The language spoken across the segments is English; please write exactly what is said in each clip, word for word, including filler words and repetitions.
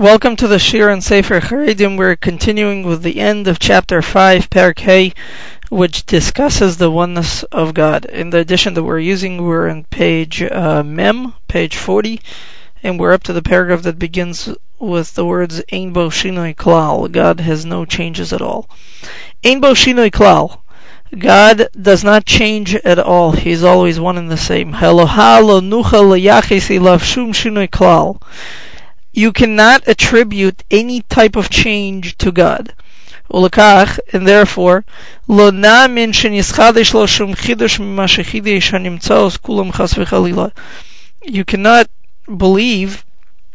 Welcome to the Shir and Sefer Charedim. We're continuing with the end of chapter five, Perek Hey, which discusses the oneness of God. In the edition that we're using, we're on page uh, Mem, page forty, and we're up to the paragraph that begins with the words Ein bo shinoi klal. God has no changes at all. Ein bo shinoi klal. God does not change at all. He's always one and the same. Eloha lo nucha leyachis ilav shum shinoi klal. You cannot attribute any type of change to God. Ulekach, and therefore, lo na'amin shenischadesh lo shum chidush mima shechidesh hanimtzaos kulam chas v'chalila. You cannot believe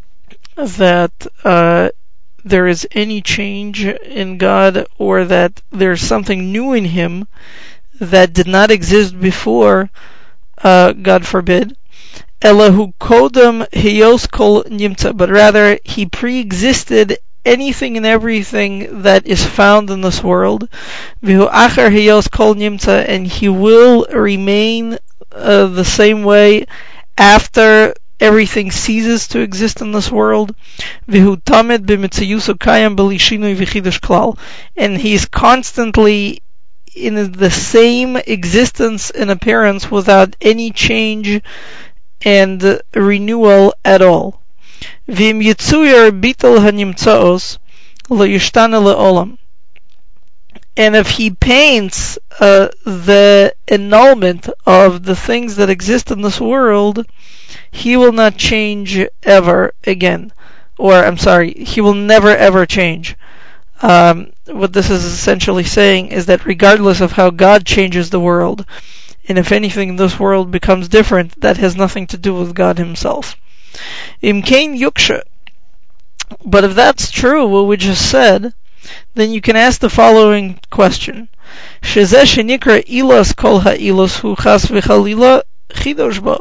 that uh, there is any change in God, or that there's something new in Him that did not exist before, uh, God forbid. Elahu kodem hiyos kol nimtza, but rather He pre-existed anything and everything that is found in this world. Vihu achar hiyos kol nimtza, and He will remain uh, the same way after everything ceases to exist in this world. Vihu tamed b'mitzayuso kayam b'li shinui v'chidush klal, and He's constantly in the same existence and appearance without any change and renewal at all. V'im yitzuyer bitul hanimtzaos lo yishtana le'olam. And if He paints uh, the annulment of the things that exist in this world, He will not change ever again. Or, I'm sorry, He will never ever change. Um, what this is essentially saying is that regardless of how God changes the world, and if anything in this world becomes different, that has nothing to do with God Himself. Im kain yuksha. But if that's true, what we just said, then you can ask the following question: Shezeh shenikra ilas kol ha'ilos hu chas v'chalila chidosh bo.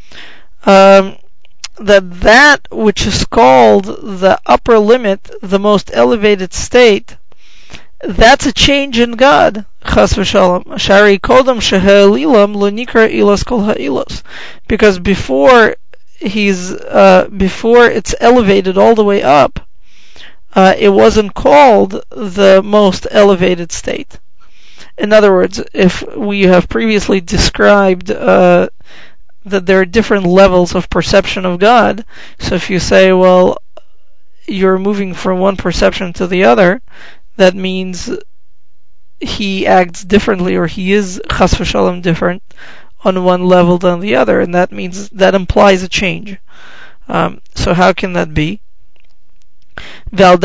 Um, that that which is called the upper limit, the most elevated state, that's a change in God. Chas v'shalom. Shari kodam sheha'elilam lo nikra ilas kol ha'ilos. Because before he's uh, before it's elevated all the way up, uh, it wasn't called the most elevated state. In other words, if we have previously described uh, that there are different levels of perception of God, so if you say, well, you're moving from one perception to the other, that means He acts differently, or He is chas v'shalom different on one level than the other, and that means that implies a change. Um, so how can that be? And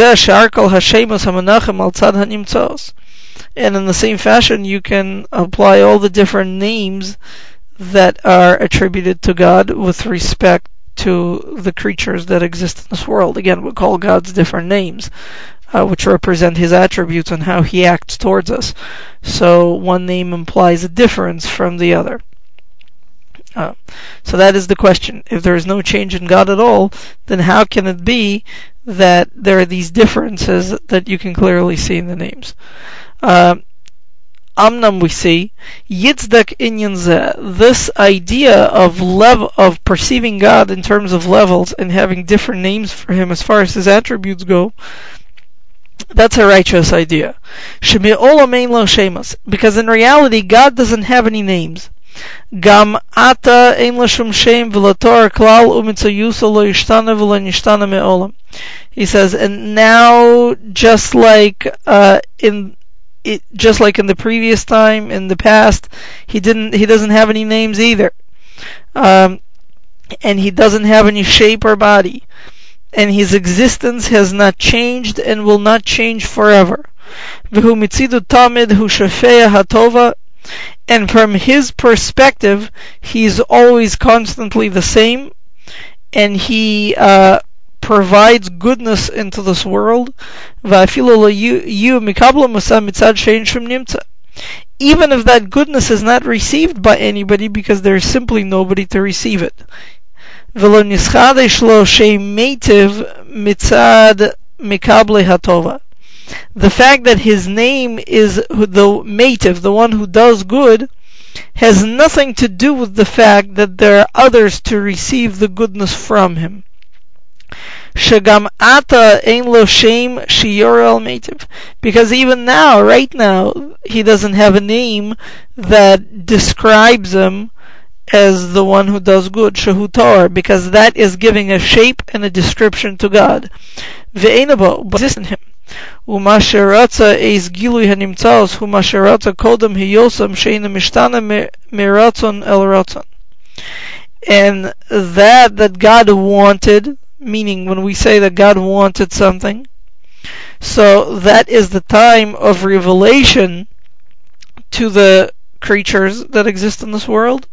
in the same fashion, you can apply all the different names that are attributed to God with respect to the creatures that exist in this world. Again, we call God's different names, uh, which represent His attributes and how He acts towards us. So one name implies a difference from the other. Uh, so that is the question. If there is no change in God at all, then how can it be that there are these differences that you can clearly see in the names? Uh, Amnam, we see Yitzdak inyan zeh, this idea of level of perceiving God in terms of levels and having different names for Him as far as His attributes go. That's a righteous idea. Shemi'olam ein lo shemas, because in reality God doesn't have any names. Gam ata ein lo shum shem v'lo tor klal u'mitzayuso lo yishtana v'lo nishtana me'olam. He says, and now just like uh, in It, just like in the previous time, in the past, he didn't. He doesn't have any names either, um, and he doesn't have any shape or body, and his existence has not changed and will not change forever. V'hu mitzidu tamid hu shafeya hatova, and from his perspective, he's always constantly the same, and he uh, provides goodness into this world. Even if that goodness is not received by anybody, because there is simply nobody to receive it. The fact that His name is the Meitiv, the one who does good, has nothing to do with the fact that there are others to receive the goodness from Him. Shagam ata ein lo shem shiyor al meitiv. Because even now, right now, he doesn't have a name that describes him as the one who does good, Shehu Tor, because that is giving a shape and a description to God. Ve'enabo, but exists in him. Uma sheratza eis gilui hanimtzaos, huma sheratza kodem hiyosam sheina mishtana miratzon el ratzon. And that that God wanted, meaning when we say that God wanted something, so that is the time of revelation to the creatures that exist in this world.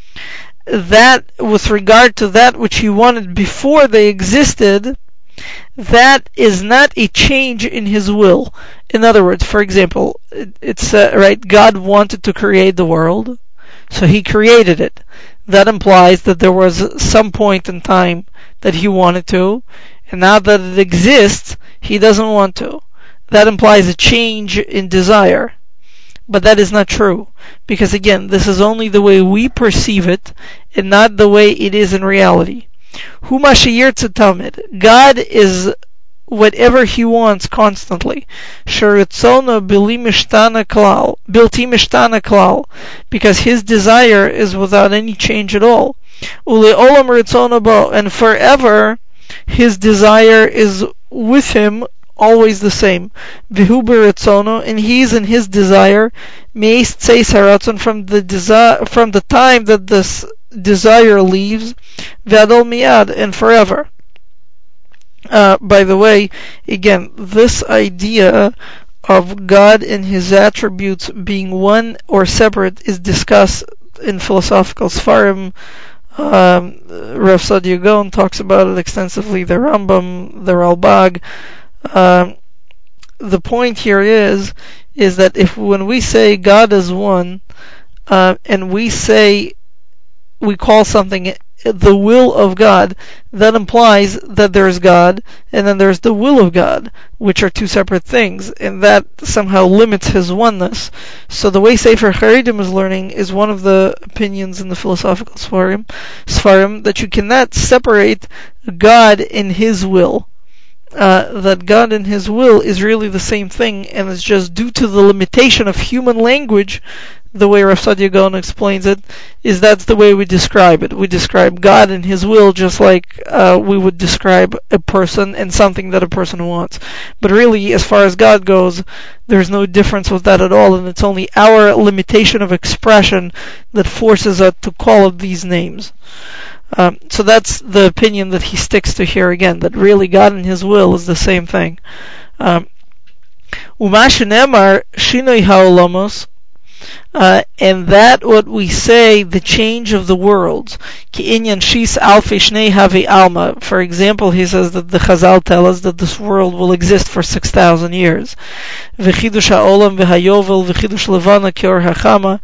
That with regard to that which he wanted before they existed, that is not a change in his will. In other words, for example, it's uh, right, God wanted to create the world, so he created it. That implies that there was some point in time that he wanted to, and now that it exists, he doesn't want to. That implies a change in desire. But that is not true, because again, this is only the way we perceive it, and not the way it is in reality. Huma sheyirtze tamid. God is whatever he wants constantly. Sheritzono bilti mishtana klal, bilti mishtana klal, because his desire is without any change at all. Uleolam ritzono bo, and forever his desire is with him, always the same. Vihu beritzono, and he's in his desire. Meis tzeis haratzon, from the desire, from the time that this desire leaves. Vadol miad, and forever. Uh, by the way, again, this idea of God and his attributes being one or separate is discussed in philosophical Sfarim. Um, Rav Saadia Gaon talks about it extensively. The Rambam, the Ralbag. Um, the point here is, is that if when we say God is one, uh, and we say we call something the will of God, that implies that there's God, and then there's the will of God, which are two separate things, and that somehow limits his oneness. So the way Sefer Charedim is learning is one of the opinions in the philosophical Sfarim, Sfarim that you cannot separate God and his will. Uh, that God and his will is really the same thing, and it's just due to the limitation of human language. The way Rav Saadia Gaon explains it is that's the way we describe it. We describe God and his will just like uh, we would describe a person and something that a person wants. But really, as far as God goes, there's no difference with that at all, and it's only our limitation of expression that forces us to call it these names. Um, so that's the opinion that he sticks to here again, that really God and his will is the same thing. Um, Uma shenemar shinoi ha'olamos, Uh, and that what we say, the change of the worlds, ki inyan shis alfi shnei havi alma. For example, he says that the Chazal tell us that this world will exist for six thousand years. V'chidush ha'olam v'hayovel v'chidush levana kior hachama.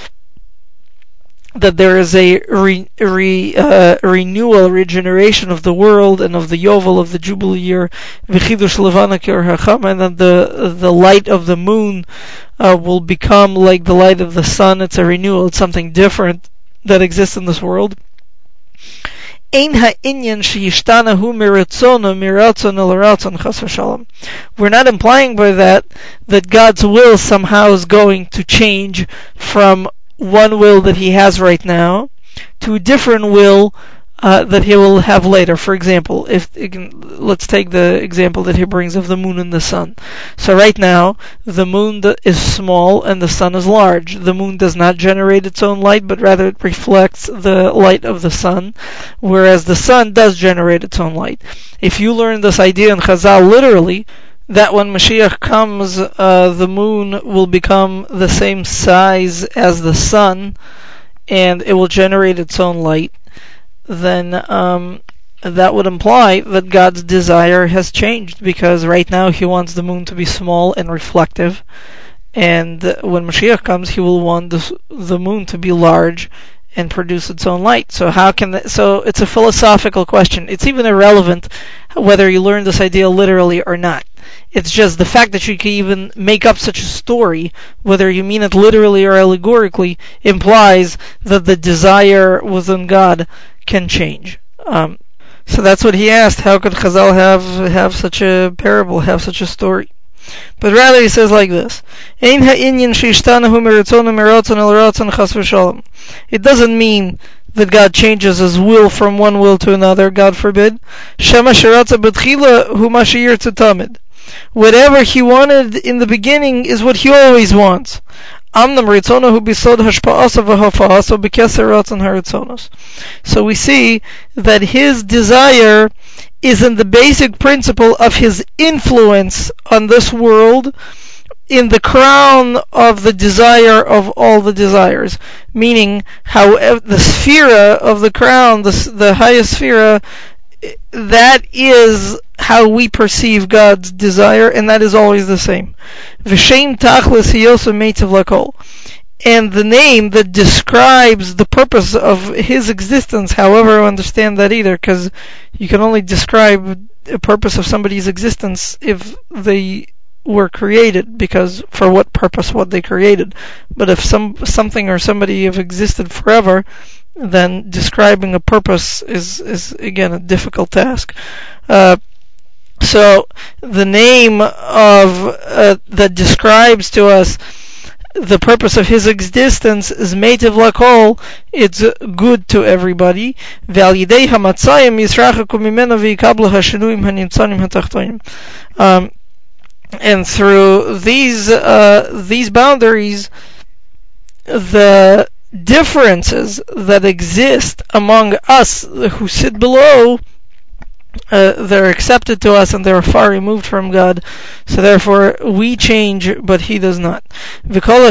That there is a re, re, uh, renewal, regeneration of the world and of the Yovel of the Jubilee year, v'chidush levana kior hachama, and that the the light of the moon uh, will become like the light of the sun. It's a renewal. It's something different that exists in this world. Ein ha'inyan sheyishtana hu miratzono miratzon el ratzon chas v'shalom. We're not implying by that that God's will somehow is going to change from one will that he has right now to a different will uh, that he will have later. For example, if let's take the example that he brings of the moon and the sun. So right now, the moon is small and the sun is large. The moon does not generate its own light, but rather it reflects the light of the sun, whereas the sun does generate its own light. If you learn this idea in Chazal literally, that when Mashiach comes, uh, the moon will become the same size as the sun, and it will generate its own light, then um, that would imply that God's desire has changed, because right now he wants the moon to be small and reflective, and when Mashiach comes, he will want the, the moon to be large and produce its own light. So how can that, so it's a philosophical question. It's even irrelevant whether you learn this idea literally or not. It's just the fact that you can even make up such a story, whether you mean it literally or allegorically, implies that the desire within God can change. Um, So that's what he asked. How could Chazal have have such a parable, have such a story? But rather he says like this: Ein ha'inyan sheishtanahu miratzonu miratzon el ratzon chas v'shalom. It doesn't mean that God changes His will from one will to another, God forbid. Shema sheratza b'tchila hu ma sheyirtza tamid. Whatever He wanted in the beginning is what He always wants. Amnam ritzonahu bisod hashpa'asa v'hafa'asa b'keser ratzon haritzonos. So we see that His desire is in the basic principle of His influence on this world, in the crown of the desire of all the desires. Meaning, how the sphere of the crown, the, the highest sphere, that is how we perceive God's desire, and that is always the same. V'shem tachlis hiyosu meitiv lakol. And the name that describes the purpose of His existence, however I understand that either, because you can only describe the purpose of somebody's existence if they were created, because for what purpose what they created. But if some something or somebody have existed forever, then describing a purpose is, is again a difficult task. Uh, so the name of uh, that describes to us the purpose of His existence is Meitiv Lakol. It's good to everybody. V'alidei hamatzayim yisrachaku mimena v'yikablu hashinuim hanimtzanim hatachtonim. Um, and through these uh, these boundaries, the differences that exist among us who sit below, Uh, they're accepted to us and they're far removed from God, so therefore we change but He does not. But all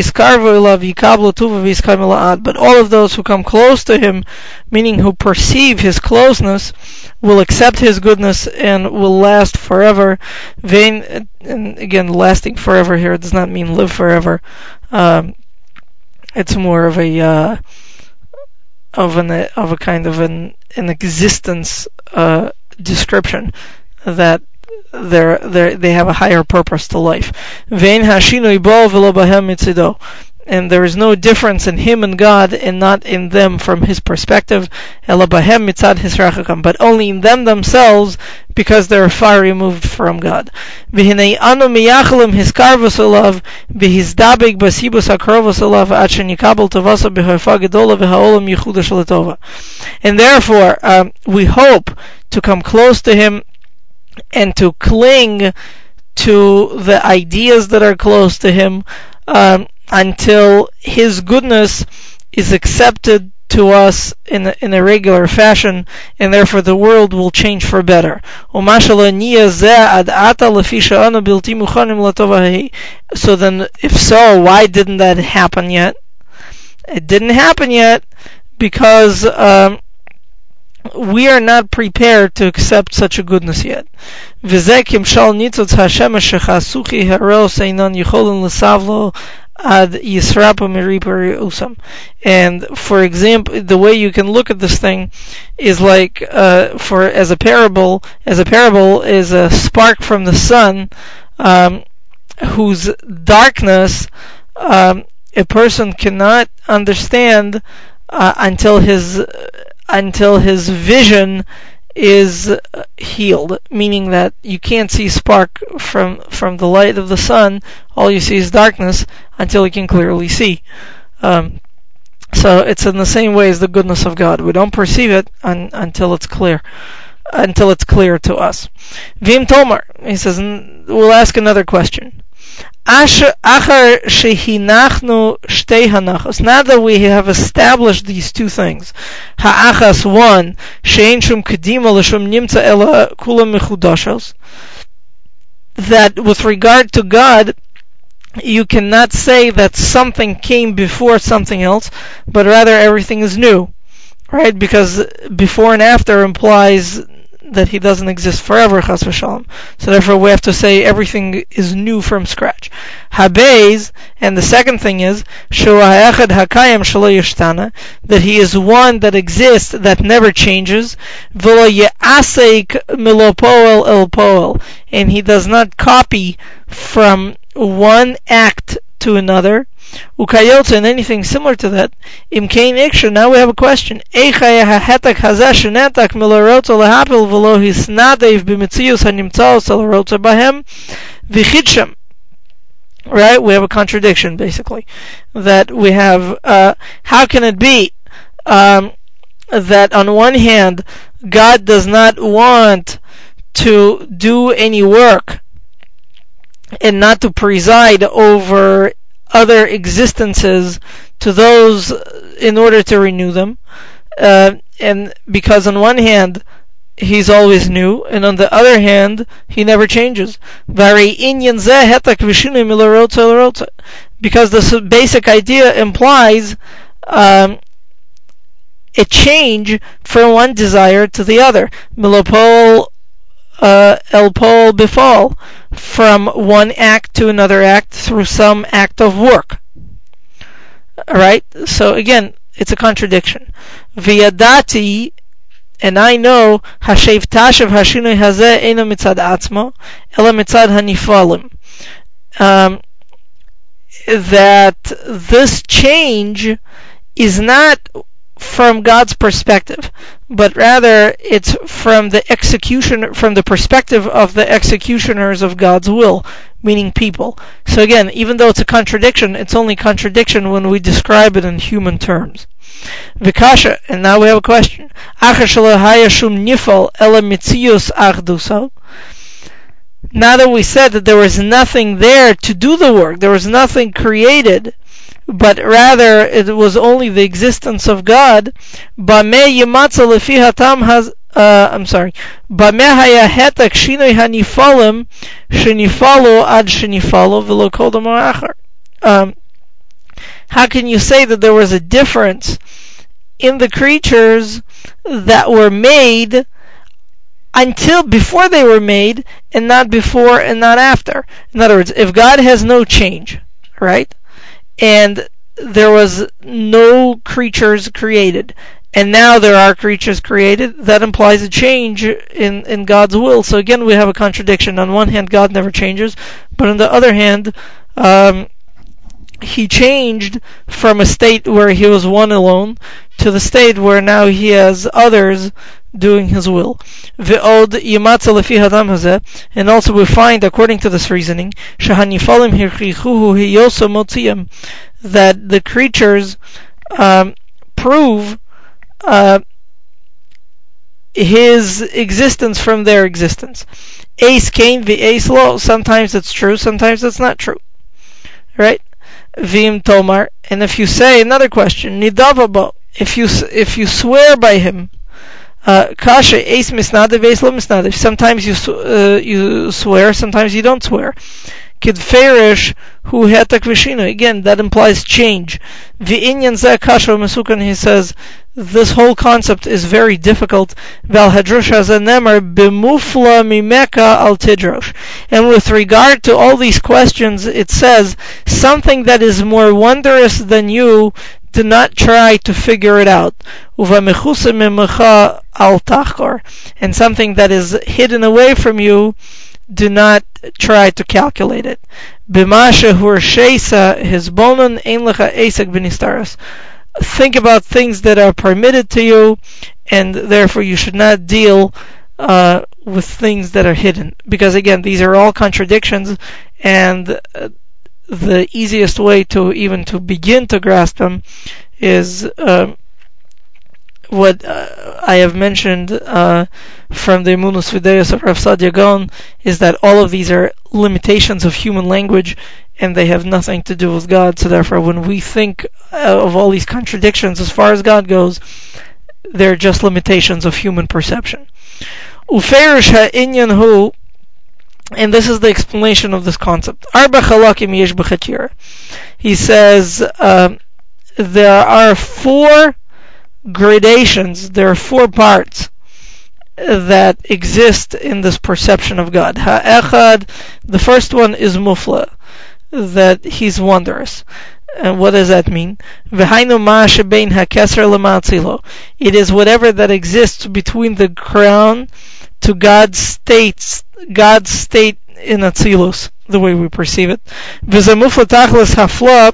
of those who come close to Him, meaning who perceive His closeness, will accept His goodness and will last forever. And again, lasting forever here does not mean live forever. Um, it's more of a uh, of an of a kind of an an existence uh, description that they're, they're, they have a higher purpose to life. And there is no difference in Him and God, and not in them from His perspective, but only in them themselves, because they're far removed from God. And therefore, um, we hope to come close to Him and to cling to the ideas that are close to Him, um, until His goodness is accepted to us in a, in a regular fashion, and therefore the world will change for better. So then, if so, why didn't that happen yet? It didn't happen yet because um, we are not prepared to accept such a goodness yet. And for example, the way you can look at this thing is like uh, for as a parable, as a parable is a spark from the sun, um, whose darkness um, a person cannot understand uh, until his uh, until his vision is healed, meaning that you can't see spark from from the light of the sun. All you see is darkness until you can clearly see. Um, so it's in the same way as the goodness of God. We don't perceive it un, until it's clear, until it's clear to us. Vim Tomar, he says, we'll ask another question. Achar shehinachnu shtei hanachos. Now that we have established these two things, ha'achas, one, she'ein shum kedima l'shum nimtza ela kula mechudashos, that with regard to God, you cannot say that something came before something else, but rather everything is new, right? Because before and after implies that He doesn't exist forever, chas v'shalom. So therefore we have to say everything is new from scratch. Habez, and the second thing is, Shu ha'echad hakayim shelo yishtana, that He is one that exists, that never changes, v'lo ye'asek milo poel el poel, and He does not copy from one act to another, ukayotza, and anything similar to that, im kain iksha. Now we have a question. Eicha hahetak hazeh shenetak milarotza lehapil v'lo hisnadev b'mitzius hanimtzaos alarotza bahem v'chidsham. Right? We have a contradiction, basically. That we have, uh, how can it be um, that on one hand, God does not want to do any work and not to preside over other existences to those in order to renew them, uh, and because on one hand he's always new, and on the other hand he never changes. Because this basic idea implies um, a change from one desire to the other. Milopol uh, elpol bifal, from one act to another act through some act of work. Alright? So again, it's a contradiction. V'yadati, and I know, hashev tashav hashinui hazeh eino mitzad atzmo, ela mitzad hanifalim. Um, that this change is not from God's perspective, but rather it's from the execution, from the perspective of the executioners of God's will, meaning people. So again, even though it's a contradiction, it's only contradiction when we describe it in human terms. Vikasha, and now we have a question. Now that we said that there was nothing there to do the work, there was nothing created, but rather it was only the existence of God. Uh, I'm sorry. Um, how can you say that there was a difference in the creatures that were made until before they were made, and not before and not after? In other words, if God has no change, right, and there was no creatures created, and now there are creatures created, that implies a change in, in God's will. So again, we have a contradiction. On one hand, God never changes, but on the other hand, um, he changed from a state where he was one alone to the state where now he has others doing his will. And also we find, according to this reasoning, that the creatures um, prove uh, his existence from their existence. Ace came, the ace law. Sometimes it's true, sometimes it's not true. Right? Vim Tomar. And if you say, another question, Nidavabo, if you if you swear by him, Kasha, ace misnadev, ace lo misnadev. Sometimes you uh, you swear, sometimes you don't swear. Kid Ferish, who hetak vishina. Again, that implies change. V'inyan zeh kasha mesukan. He says this whole concept is very difficult. Val hadrosh hazanemar b'mufla mimeka al tidrosh. And with regard to all these questions, it says something that is more wondrous than you, do not try to figure it out. And something that is hidden away from you, do not try to calculate it. Think about things that are permitted to you, and therefore you should not deal uh, with things that are hidden. Because again, these are all contradictions, and uh, the easiest way to even to begin to grasp them is uh, what uh, I have mentioned uh, from the Emunus Videos of Rav Sadia Gaon, is that all of these are limitations of human language, and they have nothing to do with God. So therefore, when we think of all these contradictions as far as God goes, they're just limitations of human perception. Uferish ha'inyan hu, and this is the explanation of this concept. Arba chalakim yesh b'chatira. He says um, there are four gradations, there are four parts that exist in this perception of God. Ha'echad, the first one is mufla, that he's wondrous. And what does that mean? V'hainu ma shebein ha'keser l'ma'atzilo. It is whatever that exists between the crown to God's states, God's state in Atzilus. the way we perceive it. V'zemufla tachlis hafla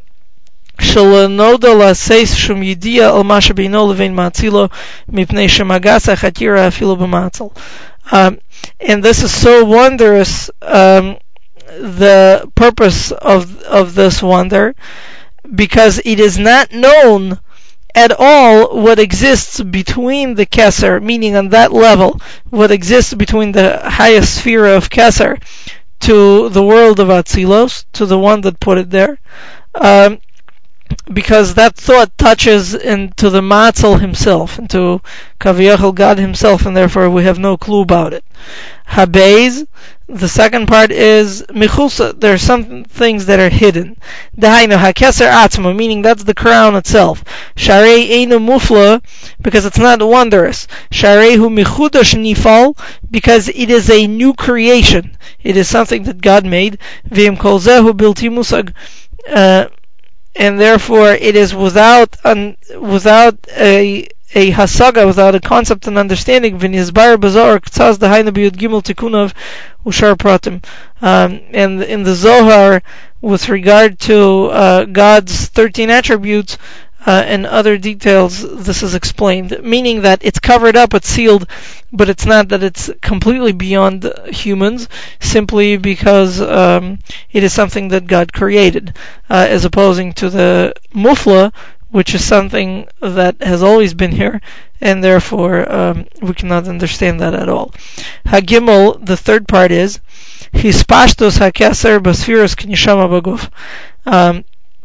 שלנודע לעשות שום ידיעה על מה שבינו לבין מעצילו מפני שמגס החתירה אפילו במעצל. Um, and this is so wondrous, um, the purpose of of this wonder, because it is not known at all what exists between the Keser, meaning on that level, what exists between the highest sphere of Keser to the world of Atzilos, to the one that put it there. Um, because that thought touches into the Matzel himself, into Kaviyachal, God himself, and therefore we have no clue about it. Habez, the second part is Michusa, there are some things that are hidden. Dahainu HaKeser Atzma, meaning that's the crown itself. Sharei Einu Mufla, because it's not wondrous. Sharei Hu Michudash Nifal, because it is a new creation. It is something that God made. V'im Kol Zehu Bilti Musag, uh, and therefore it is without an, without a a hasaga, without a concept and understanding. V'nizbar b'zohar k'tzaz dahainu b'yud gimel tikunav ushar pratim. Um, and in the Zohar, with regard to uh, God's thirteen attributes uh, and other details, this is explained, meaning that it's covered up, it's sealed, but it's not that it's completely beyond humans, simply because um, it is something that God created, uh, as opposing to the mufla, which is something that has always been here, and therefore um, we cannot understand that at all. Hagimel, the third part is Hispashtos hakeser basfiros k'nishama baguf. Um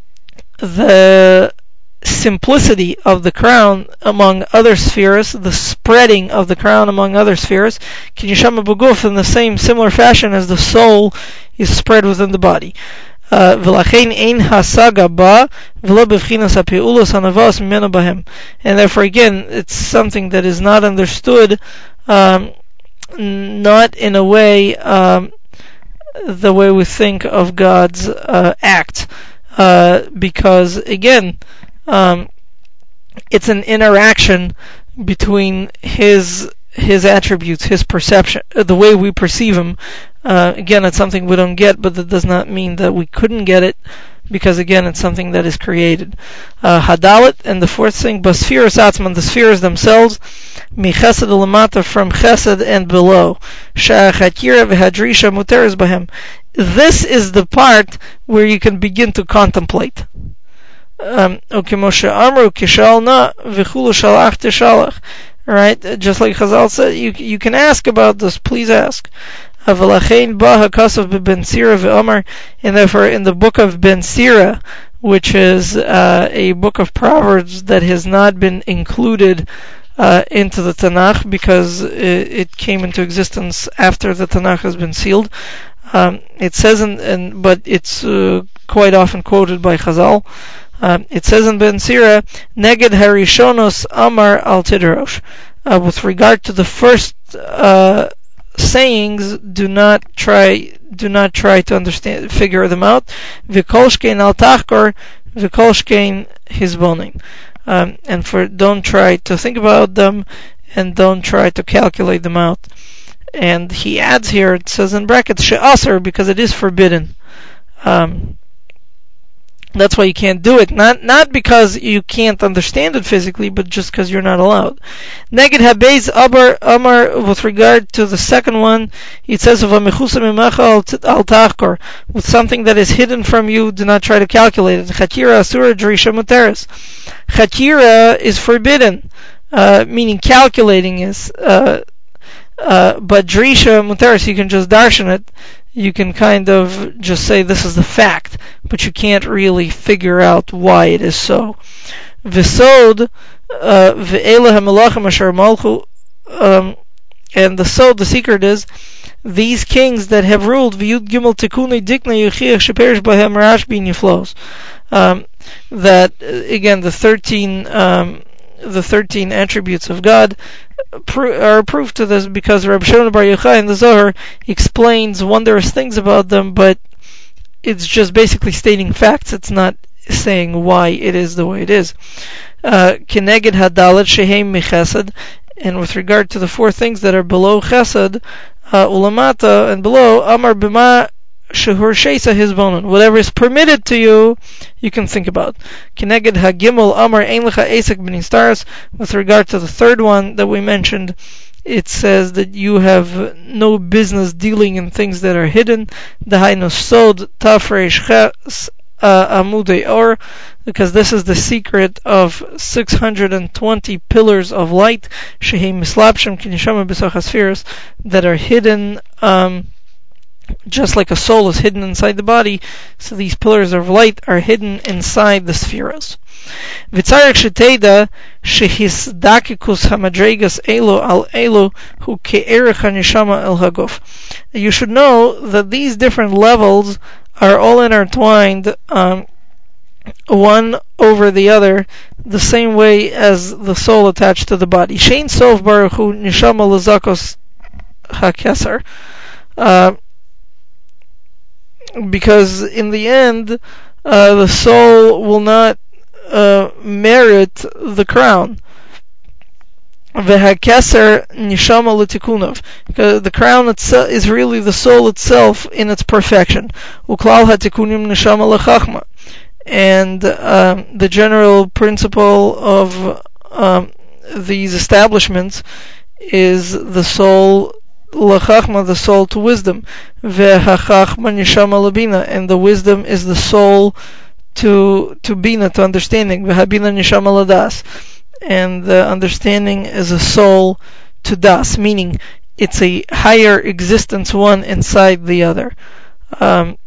The simplicity of the crown among other spheres, the spreading of the crown among other spheres, k'nishama baguf, in the same similar fashion as the soul is spread within the body. ולכן אין השגה בה ולא בבחינת הפעולות הנבואות ממנו בהם. And therefore again, it's something that is not understood, um, not in a way um, the way we think of God's uh, act, uh, because again um, it's an interaction between his his attributes, his perception, the way we perceive him. Uh, again, it's something we don't get, but that does not mean that we couldn't get it, because again, it's something that is created. Uh, Hadalit, and the fourth thing, Basfiras Atzman, the spheres themselves, Mi Chesed Lamata, from Chesed and below. Sha'achatira v'hadrisha muteres bahem. This is the part where you can begin to contemplate. Um, Okimoshe Amru Kishal Na v'chulu Shalach Tishalach. Right, just like Chazal said, you you can ask about this. Please ask. And therefore, in the book of Ben Sira, which is uh, a book of Proverbs that has not been included uh, into the Tanakh because it, it came into existence after the Tanakh has been sealed. Um, it says, in, in, but it's uh, quite often quoted by Chazal. Um, it says in Ben Sira, Neged Harishonos Amar Al Tidrosh. Uh, with regard to the first uh, sayings, do not try, do not try to understand, figure them out. V'kolshkein al tachkor, v'kolshkein hizbonim. Um, and for don't try to think about them, and don't try to calculate them out. And he adds here, it says in brackets, she'asar, because it is forbidden. Um, That's why you can't do it. Not not because you can't understand it physically, but just because you're not allowed. Neged habez Amar Amar, with regard to the second one, it says of a mechusa mimacha al tachkor, with something that is hidden from you, do not try to calculate it. Chatira asura drisha muteres. Chatira is forbidden, uh, meaning calculating is, uh, uh, but drisha muteres, you can just darshan it. You can kind of just say this is the fact, but you can't really figure out why it is so. V'sod, v'elah hamelachim asher malchu, and the sod, the secret is, these kings that have ruled, v'yud gimel tikuni dikna yuchiach sheperish bahem rashbi niflos. That, again, the thirteen, um, the thirteen attributes of God are proof to this, because Rabbi Shimon Bar Yochai in the Zohar explains wondrous things about them, but it's just basically stating facts. It's not saying why it is the way it is. Keneged Hadalet Shehem Michesed, and with regard to the four things that are below Chesed, uh, Ulamata, and below, Amar Bima shehur sheisa hizbonon. Whatever is permitted to you, you can think about. Kineged hagimel amar ein lecha esek b'nei stars. With regard to the third one that we mentioned, it says that you have no business dealing in things that are hidden. Dahainu sod tafreish ches amudei or, because this is the secret of six hundred twenty pillars of light, shehi mislapshem kinishama b'sochas that are hidden, um, just like a soul is hidden inside the body. So these pillars of light are hidden inside the spheres. V'tzarech sheteda shehisdakikus hamadregas elo al elo hu ke'erech hanishama el haguf. You should know that these different levels are all intertwined, um, one over the other, the same way as the soul attached to the body. Shein sof baruch hu nishama lezakos hakesar. Uh, because in the end, uh, the soul will not uh, merit the crown. Vehakeser nishama l'tikunov. The crown itself is really the soul itself in its perfection. Uklal hatikunim nishama l'chachma. And um, the general principle of um, these establishments is the soul l'chachma, the soul to wisdom. Vehachachma nishama l'bina. And the wisdom is the soul to to bina, to understanding. Vehabina nishama l'das. And the understanding is a soul to das, meaning it's a higher existence, one inside the other. Um,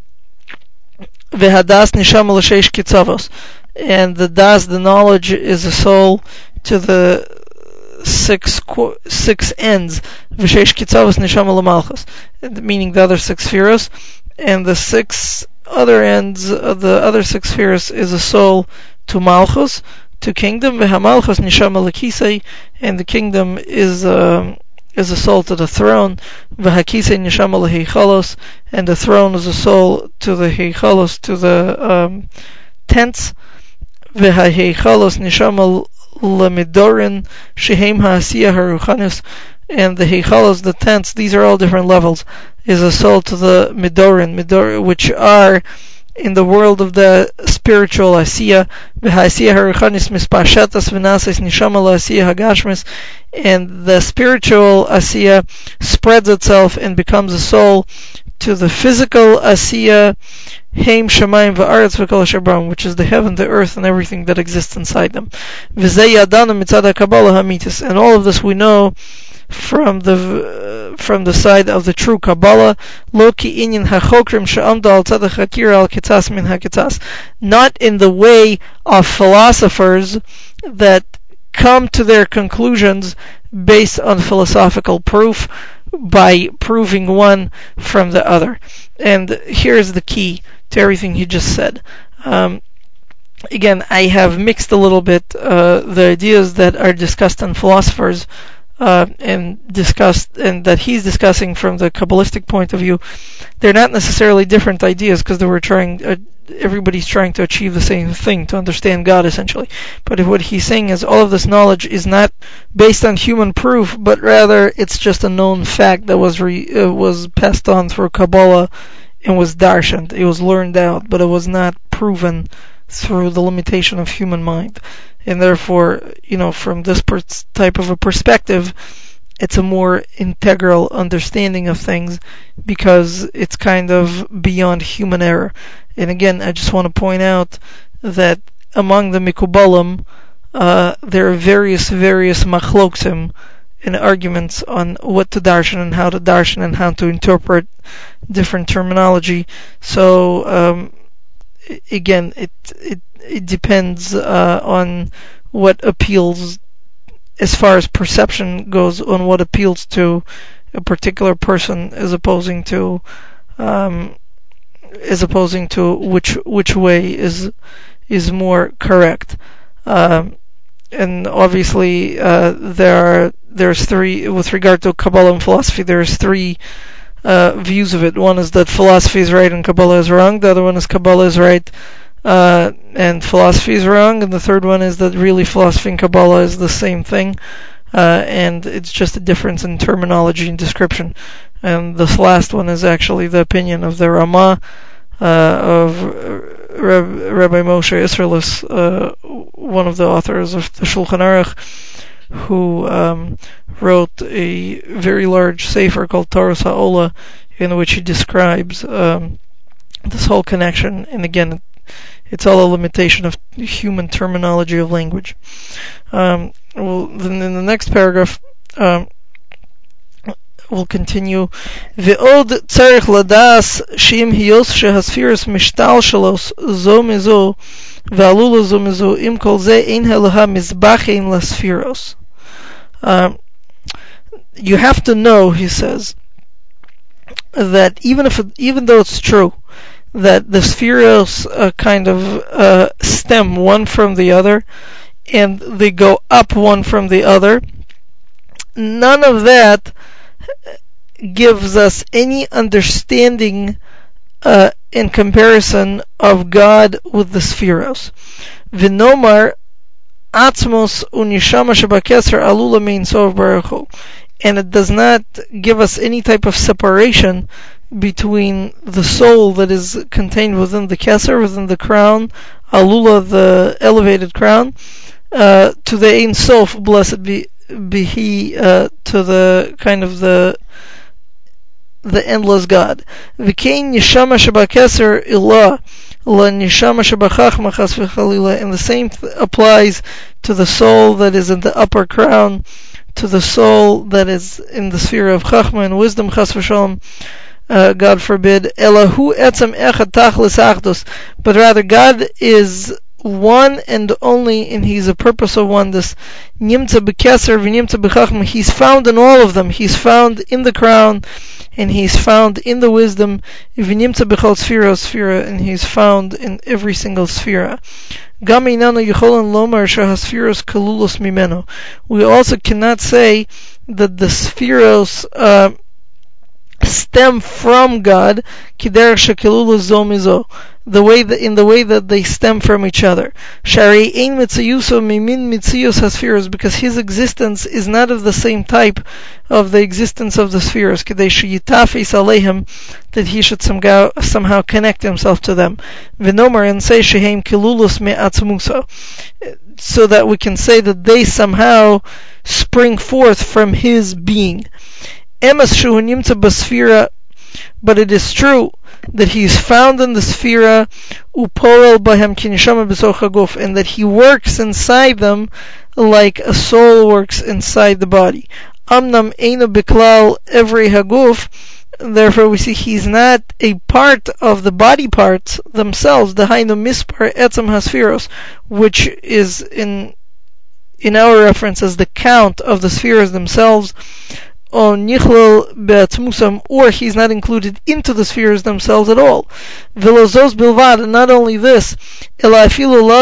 Vehadas nishama l'sheish kitzavos, and the das, the knowledge, is a soul to the six six ends. V'sheish kitzavos nishama l'malchus, meaning the other six spheres, and the six other ends of the other six spheres is a soul to malchus, to kingdom. V'hamalchus nishama l'kisei, and the kingdom is um, is a soul to the throne. V'hakisei nishama l'heichalos, and the throne is a soul to the heichalos, to the um, tents. V'haheichalos nishama l'midorin shehem ha'asiyah haruchanis, and the heichalos, the tents, these are all different levels, is a soul to the midorin, midor, which are in the world of the spiritual asiyah. V'ha'asiyah haruchanis mispashatas v'nases nishama l'asiyah hagashmis, and the spiritual asiyah spreads itself and becomes a soul to the physical asiyah, heim shamayim v'aretz v'kol asher b'ram, which is the heaven, the earth, and everything that exists inside them. V'zei yadanu mitzad ha'kabbalah hamitis, and all of this we know from the uh, from the side of the true Kabbalah. Lo ki inyan hachokrim she'amda al tzad ha'chakira al kitzas min ha'kitzas, not in the way of philosophers that come to their conclusions based on philosophical proof by proving one from the other. And here's the key to everything he just said. Um, again, I have mixed a little bit uh, the ideas that are discussed in philosophers uh, and discussed, and that he's discussing from the Kabbalistic point of view. They're not necessarily different ideas, because they were trying. Uh, everybody's trying to achieve the same thing, to understand God, essentially. But what he's saying is all of this knowledge is not based on human proof, but rather it's just a known fact that was re, uh, was passed on through Kabbalah and was darshaned. It was learned out, but it was not proven through the limitation of human mind. And therefore, you know, from this per- type of a perspective, it's a more integral understanding of things, because it's kind of beyond human error. And again, I just want to point out that among the Mikubalim, uh, there are various, various machloksim and arguments on what to darshan and how to darshan and how to interpret different terminology. So, um, again, it it it depends uh, on what appeals, as far as perception goes, on what appeals to a particular person, as opposing to um, as opposing to which which way is is more correct. Um, and obviously, uh, there are there's three, with regard to Kabbalah and philosophy. There's three uh, views of it. One is that philosophy is right and Kabbalah is wrong. The other one is Kabbalah is right uh, and philosophy is wrong. And the third one is that really philosophy and Kabbalah is the same thing, uh, and it's just a difference in terminology and description. and this last one is actually the opinion of the Ramah, uh, of Rabbi Moshe Isserles, uh, one of the authors of the Shulchan Aruch, who um, wrote a very large sefer called Toras HaOla, in which he describes um, this whole connection. And again, it's all a limitation of human terminology of language. Um, well, then in the next paragraph, um, we'll continue. Ve'od tzarich ladas she'im hiyos shehasfiras mishtal shalos zo mizo ve'alula zo mizo im kol ze ein halaha mizbachein lasfiros. Um, you have to know, he says, that even if it, even though it's true that the spheros uh, kind of uh, stem one from the other and they go up one from the other, none of that gives us any understanding uh, in comparison of God with the spheros. V'nomar atzmos unishama shebakeser alula mein sof baruch hu. And it does not give us any type of separation between the soul that is contained within the keser, within the crown, alula, the elevated crown, uh, to the Ein Sof, blessed be, be He, uh, to the kind of the the endless God. V'kein nishama shebakeser ilah la nishama shebachachma chas v'chalila, and the same th- applies to the soul that is in the upper crown, to the soul that is in the sphere of Chachma and wisdom, Chas v'shalom, uh, God forbid. Elahu etzem echad tachlis achdus, but rather God is one and only, and He's a purpose of oneness. Nimtza b'keser v'nimtza b'chachma. He's found in all of them. He's found in the crown, and He's found in the wisdom. V'nimtza b'chol sfira sfira, and He's found in every single sfira. We also cannot say that the spheros uh, stem from God, the way that, in the way that they stem from each other. Because His existence is not of the same type of the existence of the spheres, that He should somehow, somehow connect Himself to them. And say so that we can say that they somehow spring forth from His being. But it is true that He is found in the sphera, and that He works inside them like a soul works inside the body. Amnam eino biklal every haguf. Therefore, we see He's not a part of the body parts themselves. The hainu mispar etzem hasfiros, which is in in our reference as the count of the spheres themselves. Or He's not included into the spheres themselves at all. Velozos bilvad, and not only this, but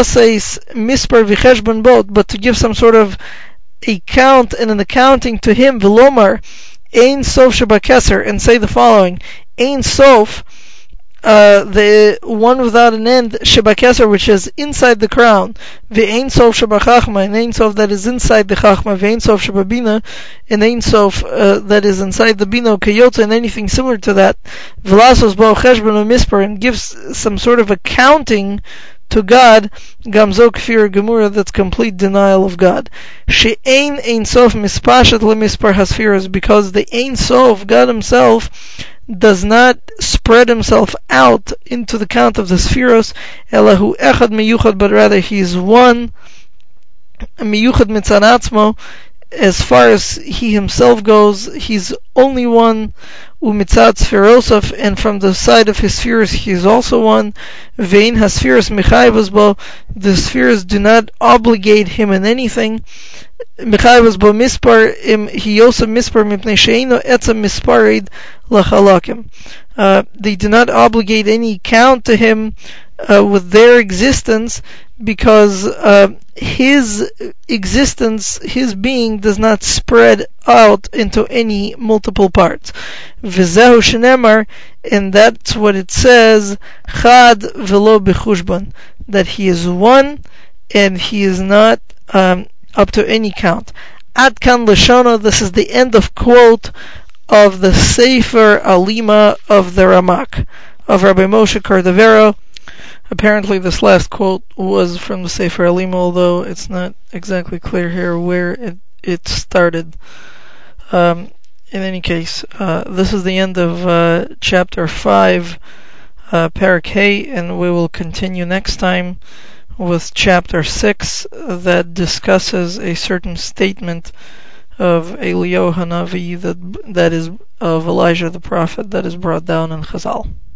to give some sort of a count and an accounting to Him, velomar ein sof shebakeser, and say the following: ein sof, uh, the one without an end, shebakeser, which is inside the crown, ve'ein sof shebachachma, and ein sof that is inside the chachma, ve'ein sof shebabina, and ein sof uh, that is inside the bina, kayotza, and anything similar to that, v'lasos bo cheshbon u'mispar, and gives some sort of accounting to God, gamzo kfir gemura, that's complete denial of God. She'ein ein sof mispashet lemispar hasfiras, because the ein sof, God Himself, does not spread Himself out into the count of the spheros, elahu echad miyuchad, but rather He is one, miyuchad mitzad atzmo, as far as He Himself goes, He's only one, umitzad sferosov, and from the side of His spheres He is also one. Vein hasferos mechayvos bo, the spheres do not obligate Him in anything. Mechayvos bo mispar im hiyosa mispar mipnei sheino etzem misparid lachalakim. They do not obligate any count to Him uh, with their existence, because uh, His existence, His being, does not spread out into any multiple parts. V'zehu shenemar, and that's what it says, chad v'lo b'chushban, that He is one and He is not um, up to any count. Ad kan l'shono, this is the end of quote of the Sefer Alima of the Ramak, of Rabbi Moshe Cordovero. Apparently this last quote was from the Sefer Alima, although it's not exactly clear here where it, it started. Um, in any case, uh, this is the end of uh, chapter five, uh, Parak Hey, and we will continue next time with chapter six that discusses a certain statement of Eliyahu Hanavi that, that is of Elijah the prophet that is brought down in Chazal.